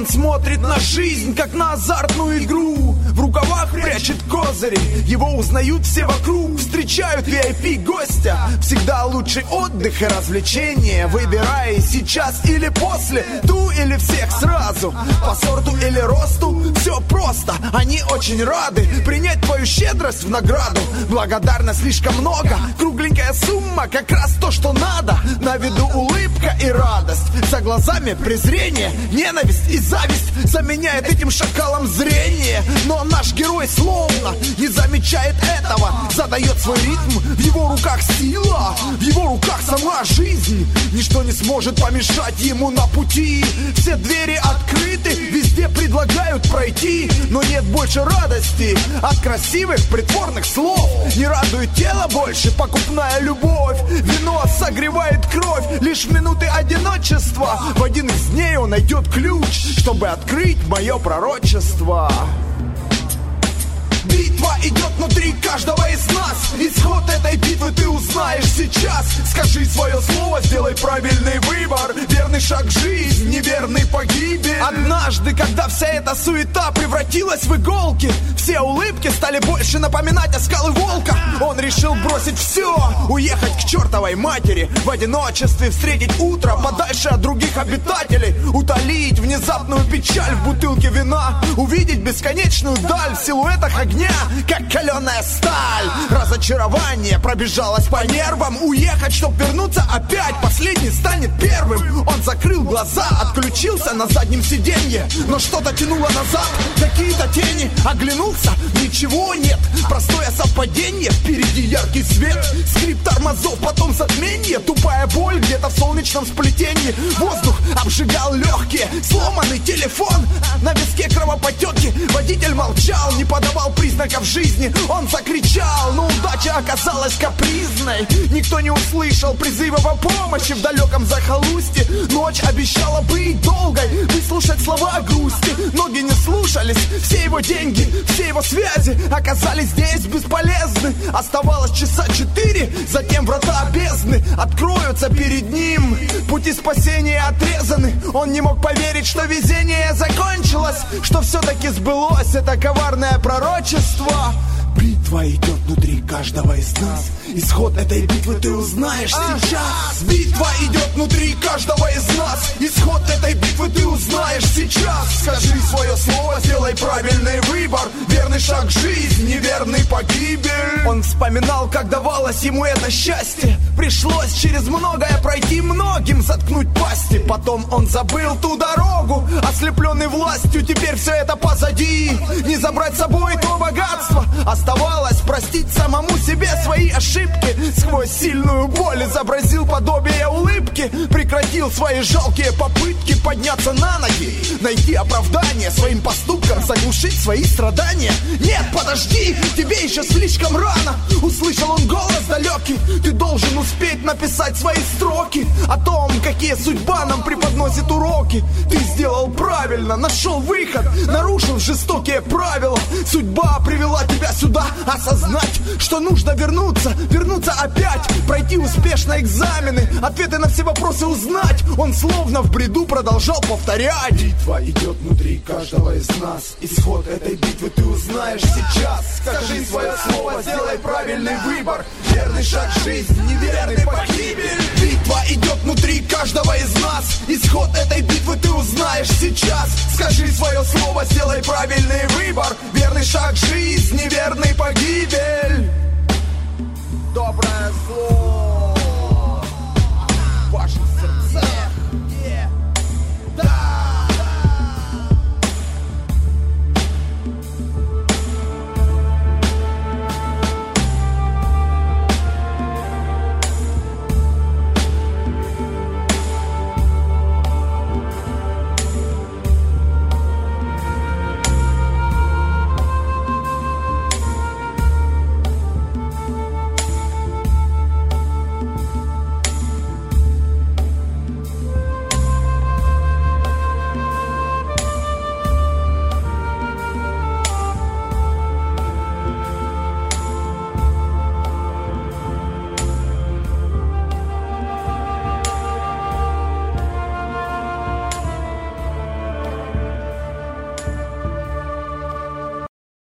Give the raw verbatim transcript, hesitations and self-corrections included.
Он смотрит на жизнь, как на азартную игру. В рукавах прячет козыри, его узнают все вокруг. Встречают ви ай пи гостя, всегда лучший отдых и развлечение. Выбирай сейчас или после, ту или всех сразу, по сорту или росту, все просто. Они очень рады принять твою щедрость в награду. Благодарность слишком много, кругленькая сумма, как раз то, что надо. На виду улыбка и радость, за глазами презрение, ненависть и зависть заменяет этим шакалом зрение. Но наш герой словно не замечает этого, задает свой ритм, в его руках сила, в его руках сама жизнь. Ничто не сможет помешать ему на пути. Все двери открыты, везде предлагают пройти. Но нет больше радости от красивых притворных слов. Не радует тело больше покупная любовь. Вино согревает кровь лишь в минуты одиночества. В один из дней он найдет ключ, чтобы открыть мое пророчество. Битва идет внутри каждого из нас. Исход этой битвы ты узнаешь сейчас. Скажи свое слово, сделай правильный выбор. Верный шаг в жизнь, неверный погибель. Однажды, когда вся эта суета превратилась в иголки, все улыбки стали больше напоминать оскалы волка. Он решил бросить все, уехать к чертовой матери, в одиночестве встретить утро подальше от других обитателей, утолить внезапную печаль в бутылке вина, увидеть бесконечную даль в силуэтах огня, как каленая сталь. Разочарование пробежалось по нервам. Уехать, чтоб вернуться опять, последний станет первым. Он закрыл глаза, отключился на заднем сиденье, но что-то тянуло назад, какие-то тени. Оглянулся, ничего нет, простое совпадение. Впереди яркий свет, скрип тормозов, потом затмение. Тупая боль где-то в солнечном сплетении. Воздух обжигал легкие, сломанный телефон, на виске кровоподтеки. Водитель молчал, не подавал признаков жизни. Он закричал, но удача оказалась капризной. Никто не услышал призыва о помощи в далеком захолустье. Ночь обещала быть долгой, выслушать слова о грусти. Ноги не слушались, все его деньги, все его связи оказались здесь бесполезны. Оставалось часа четыре, затем врата бездны откроются перед ним. Пути спасения отрезаны. Он не мог поверить, что везение закончилось, что все-таки сбылось это коварное пророчество. Битва идет внутри каждого из нас. Исход этой битвы ты узнаешь сейчас. Битва идет внутри каждого из нас. Исход этой битвы ты узнаешь сейчас. Скажи свое слово, сделай правильный выбор. Верный шаг в жизнь, неверный погибель. Он вспоминал, как давалось ему это счастье. Пришлось через многое пройти, многим заткнуть пасти. Потом он забыл ту дорогу, ослепленный властью. Теперь все это позади. Не забрать с собой то богатство. Оставалось простить самому себе свои ошибки. Сквозь сильную боль изобразил подобие улыбки. Прекратил свои жалкие попытки подняться на ноги, найти оправдание своим поступкам, заглушить свои страдания. Нет, подожди, тебе еще слишком рано. Услышал он голос далекий. Ты должен успеть написать свои строки о том, какие судьба нам преподносит уроки. Ты сделал правильно, нашел выход, нарушил жестокие правила. Судьба привела тебя сюда, осознать, что нужно вернуться, вернуться опять, пройти успешно экзамены, ответы на все вопросы узнать. Он словно в бреду продолжал повторять. Битва идет внутри каждого из нас. Исход этой битвы ты узнаешь сейчас. Скажи свое слово, сделай правильный выбор. Верный шаг в жизнь, неверный погибель. Битва идет внутри каждого из нас. Исход этой битвы ты узнаешь сейчас. Скажи свое слово, сделай правильный выбор. Верный шаг в жизнь, неверный погибель.